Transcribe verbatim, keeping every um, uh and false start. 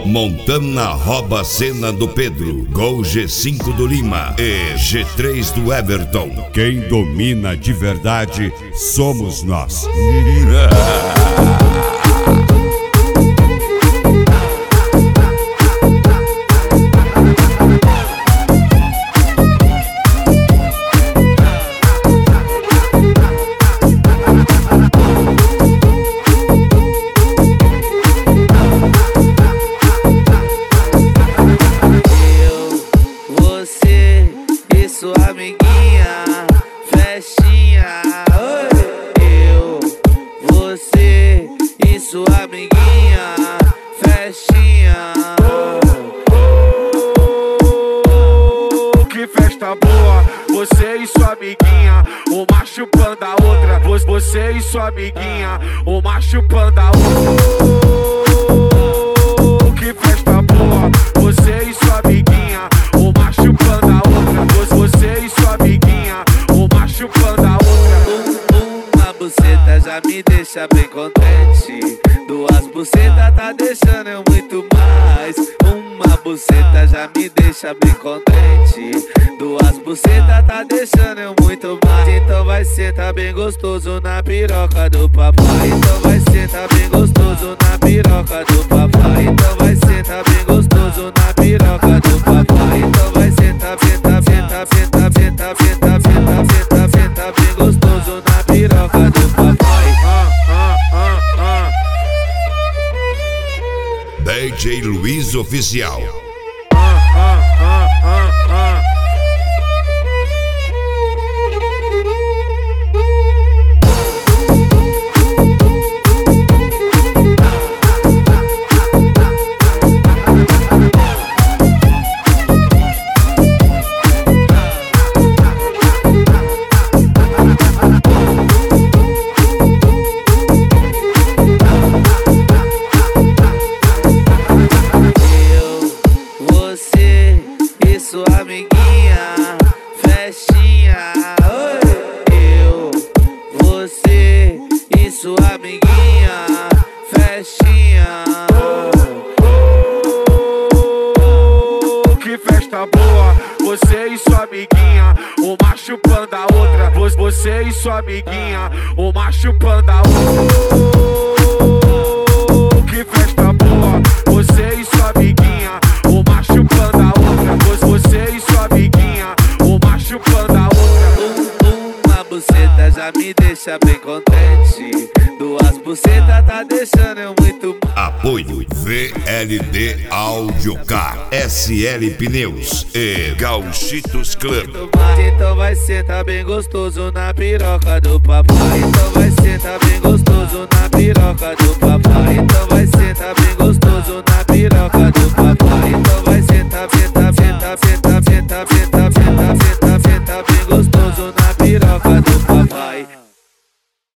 montando na rouba cena do Pedro, Gol G cinco do Lima e G três do Everton. Quem domina de verdade somos nós. Sua amiguinha, festinha. Eu, você e sua amiguinha, festinha. Que festa boa, você e sua amiguinha, uma chupando a outra. Você e sua amiguinha, uma chupando a outra. Que festa boa, você e sua amiguinha, uma chupando a outra. Você e sua amiguinha, uma chupando a outra. Uma buceta já me deixa bem contente, duas bucetas tá deixando eu muito mais. Uma buceta já me deixa bem contente, duas bucetas tá deixando eu muito mais. Então vai sentar bem gostoso na piroca do papai. Então vai sentar bem gostoso na piroca do papai. Então vai sentar bem gostoso na piroca do papai. Então vai sentar, senta, senta, senta, senta, senta, senta, senta, senta bem gostoso na piroca do papai. Ah, ah, ah, ah. D J Luiz Oficial. Ah, ah, ah, ah, ah. Sua amiguinha, festinha. Eu, você e sua amiguinha, festinha. Que festa boa, você e sua amiguinha, uma chupando a outra. Você e sua amiguinha, uma chupando a outra. Que festa boa, você e sua amiguinha, uma chupando a outra. Você e sua amiguinha, uma chupando a outra. Uma buceta já me deixa bem contente, duas bucetas tá deixando eu muito mal. Apoio V L D Audiocar, S L Pneus e Gauchitos Club. Então vai sentar bem gostoso na piroca do papai. Então vai sentar